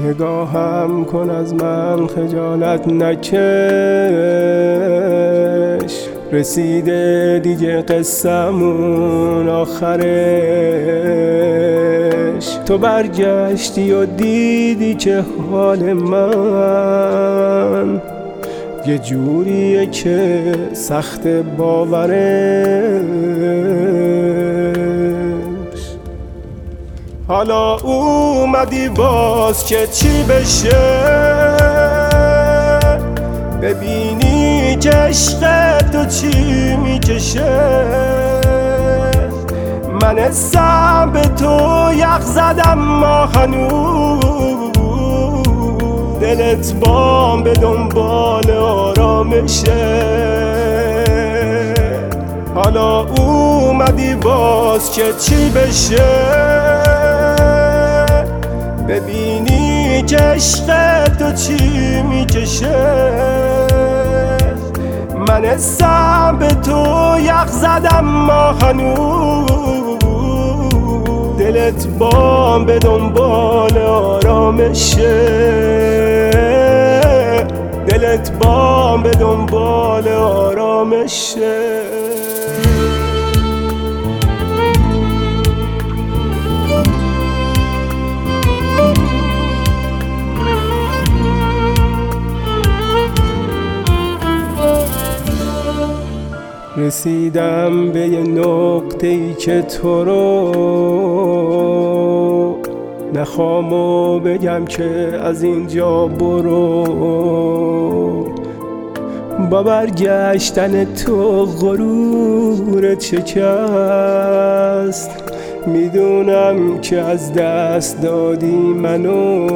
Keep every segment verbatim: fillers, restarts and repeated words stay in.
نگاهم کن از من خجالت نکش، رسیده دیگه قصمون آخرش. تو برگشتی و دیدی که حال من یه جوریه که سخت باورش. حالا اومدی باز که چی بشه، ببینی که عشق تو چی میکشه. من حسم به تو یخ زدم ما هنوز، دلت بام به دنبال آرامشه. حالا اومدی باز که چی بشه، ببینی که عشق تو چی میکشه. من حسم به تو یخ زدم ما هنوز، دلت بام به دنبال آرامشه. دلت بام به دنبال آرامشه. رسیدم به یه نقطه ای که تو رو نخوامو بگم که از اینجا برو. با برگشتن تو غرورت شکست، میدونم که از دست دادی منو.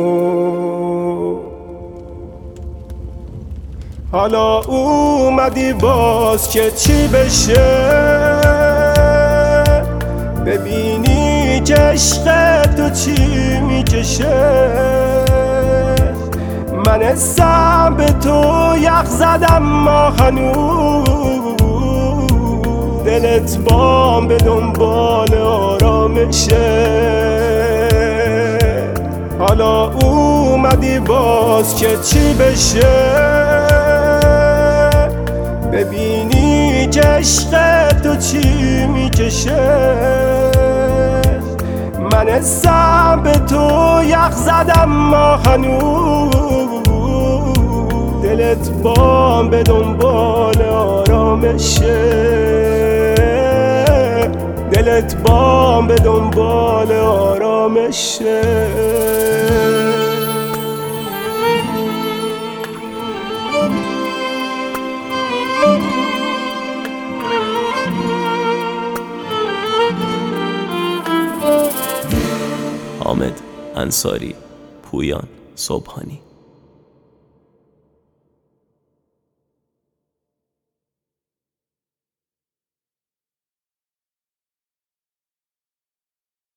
حالا اومدی باز که چی بشه، ببینی که عشق تو چی میکشه. من حسم به تو یخ زدم ما هنوز، دلت بام به دنبال آرامشه. حالا اومدی باز که چی بشه، ببینی که عشق تو چی میکشه. من حسم به تو یخ زدم ما هنوز، دلت بام به دنبال آرامشه. دلت بام به دنبال آرامشه. حامد انصاری، پویان صبحانی.